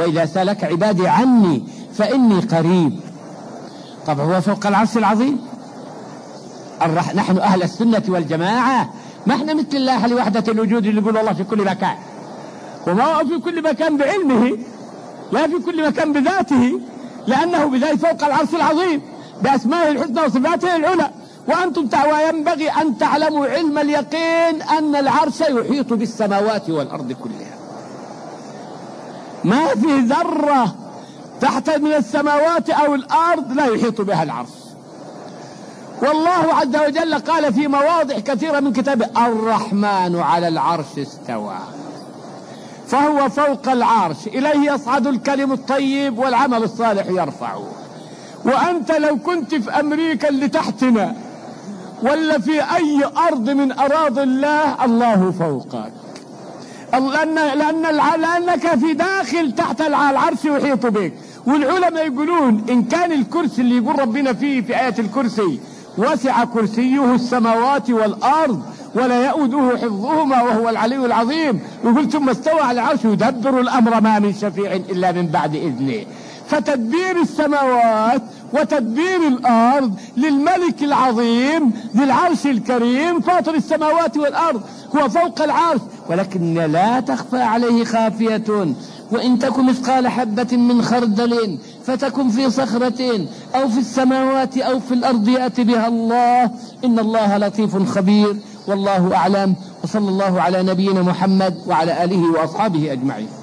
وإذا سألك عبادي عني فإني قريب. طب هو فوق العرش العظيم. نحن أهل السنة والجماعة ما احنا مثل الله لوحدة الوجود اللي يقول الله في كل مكان، وما هو في كل مكان بعلمه، لا في كل مكان بذاته، لأنه بذاته فوق العرش العظيم بأسمائه الحسنى وصفاته العلى. وأنتم وينبغي أن تعلموا علم اليقين أن العرش يحيط بالسماوات والأرض كلها، ما في ذرة تحت من السماوات أو الأرض لا يحيط بها العرش. والله عز وجل قال في مواضع كثيرة من كتابه الرحمن على العرش استوى، فهو فوق العرش، إليه يصعد الكلم الطيب والعمل الصالح يرفعه. وأنت لو كنت في أمريكا اللي تحتنا ولا في أي أرض من أراضي الله، الله فوقك، لأنك في داخل تحت العرش يحيط بك. والعلماء يقولون إن كان الكرسي اللي يقول ربنا فيه في آية الكرسي وسع كرسيه السماوات والأرض ولا يؤوده حفظهما وهو العلي العظيم، يقول ثم استوى على العرش يدبر الأمر ما من شفيع إلا من بعد إذنه. فتدبير السماوات وتدبير الأرض للملك العظيم ذي العرش الكريم فاطر السماوات والأرض، هو فوق العرش، ولكن لا تخفى عليه خافية. وإن تكن مثقال حبة من خردل فتكن في صخرة أو في السماوات أو في الأرض يأتي بها الله، إن الله لطيف خبير. والله أعلم، وصلى الله على نبينا محمد وعلى آله وأصحابه أجمعين.